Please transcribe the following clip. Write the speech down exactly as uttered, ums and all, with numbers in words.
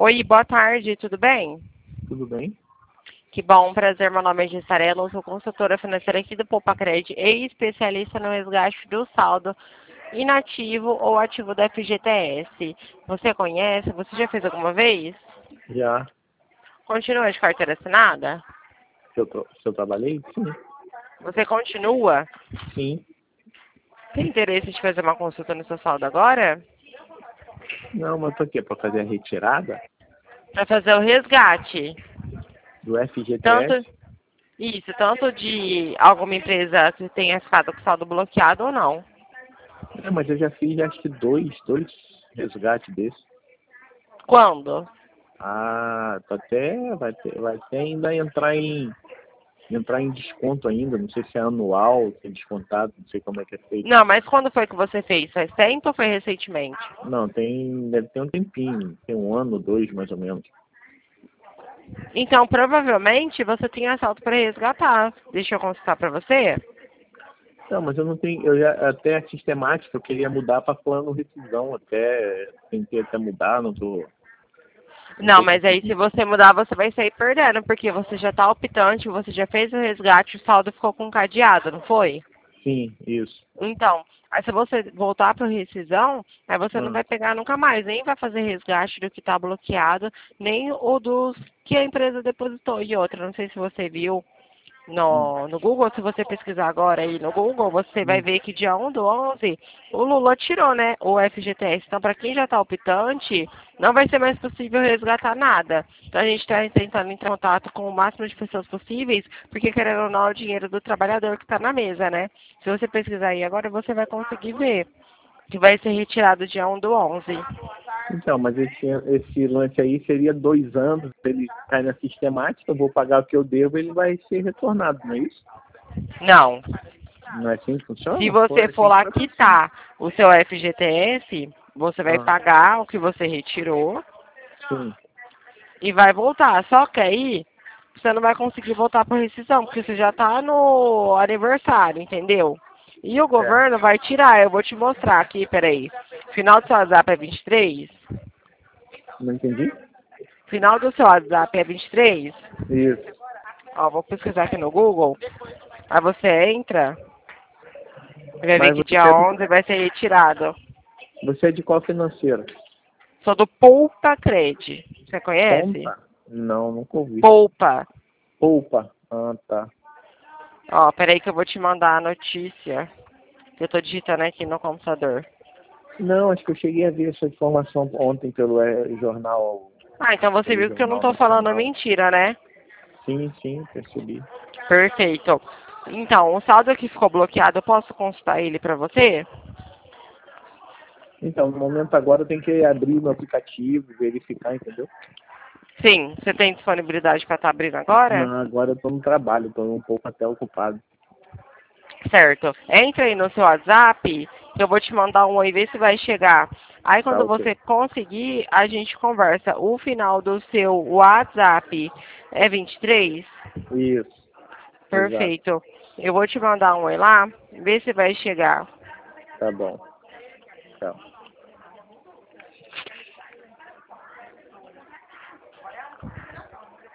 Oi, boa tarde, tudo bem? Tudo bem? Que bom, prazer, meu nome é Gissarela, eu sou consultora financeira aqui do Poupa-Cred e especialista no resgate do saldo inativo ou ativo da F G T S. Você conhece? Você já fez alguma vez? Já. Continua de carteira assinada? Se eu, tra- se eu trabalhei? Sim. Você continua? Sim. Tem interesse de fazer uma consulta no seu saldo agora? Não, mas pra quê? Pra fazer a retirada Para fazer o resgate. do F G T S? Tanto, isso, tanto de alguma empresa que tenha ficado com saldo bloqueado ou não. É, mas eu já fiz acho que dois, dois resgates desses. Quando? Ah, tá até, vai, ter, vai até ainda entrar em, entrar em desconto ainda. Não sei se é anual, se é descontado, não sei como é que é feito. Não, mas quando foi que você fez? Faz tempo ou foi recentemente? Não, tem, deve ter um tempinho, tem um ano, dois mais ou menos. Então, provavelmente, você tinha saldo para resgatar. Deixa eu consultar para você. Não, mas eu não tenho, eu já, até a sistemática eu queria mudar para plano rescisão, até tentei até mudar, não tô, não Não, tô mas aí se conseguindo. você mudar, você vai sair perdendo, porque você já está optante, você já fez o resgate, o saldo ficou com cadeado, não foi? Sim, isso. Então, aí se você voltar para rescisão, aí você não Ah, vai pegar nunca mais, nem vai fazer resgate do que está bloqueado, nem o dos que a empresa depositou. E outra, não sei se você viu, hum, no, no Google, se você pesquisar agora aí no Google, você vai hum. ver que dia um do onze, o Lula tirou, né, o F G T S. Então, para quem já está optante, não vai ser mais possível resgatar nada. Então, a gente está tentando entrar em contato com o máximo de pessoas possíveis, porque querendo ou não, é o dinheiro do trabalhador que está na mesa, né? Se você pesquisar aí agora, você vai conseguir ver que vai ser retirado dia um do onze. Então, mas esse, esse lance aí seria dois anos, ele cai na sistemática, eu vou pagar o que eu devo, ele vai ser retornado, não é isso? Não. Não é assim que Se funciona? Foi você for assim que lá foi pensando. quitar o seu F G T S, você vai Ah, pagar o que você retirou sim. e vai voltar. Só que aí você não vai conseguir voltar por rescisão, porque você já está no aniversário, entendeu? E o Certo. governo vai tirar, eu vou te mostrar aqui, peraí. Final do seu WhatsApp é vinte e três? Não entendi? Final do seu WhatsApp é vinte e três? Isso. Ó, vou pesquisar aqui no Google. Aí você entra, vai ver Mas que você dia é do, onze vai ser retirado. você é de qual financeira? Sou do Poupa Cred. Você conhece? Ponta? Não, nunca ouvi. Poupa. Poupa. Ah, tá. Ó, peraí que eu vou te mandar a notícia. Que eu tô digitando aqui no computador. Não, acho que eu cheguei a ver essa informação ontem pelo eh, jornal, Ah, então você pelo viu que eu não Jornal tô falando Nacional. mentira, né? Sim, sim, percebi. Perfeito. Então, o saldo que ficou bloqueado, eu posso consultar ele pra você? Então, no momento agora eu tenho que abrir meu aplicativo, verificar, entendeu? Sim. Você tem disponibilidade pra estar abrindo agora? Não, agora eu tô no trabalho, tô um pouco até ocupado. Certo. Entra aí no seu WhatsApp, que eu vou te mandar um oi, ver se vai chegar. Aí Tá quando ok. você conseguir, a gente conversa. O final do seu WhatsApp é vinte e três? Isso, exato. Perfeito. Eu vou te mandar um oi lá, ver se vai chegar. Tá bom. Tchau.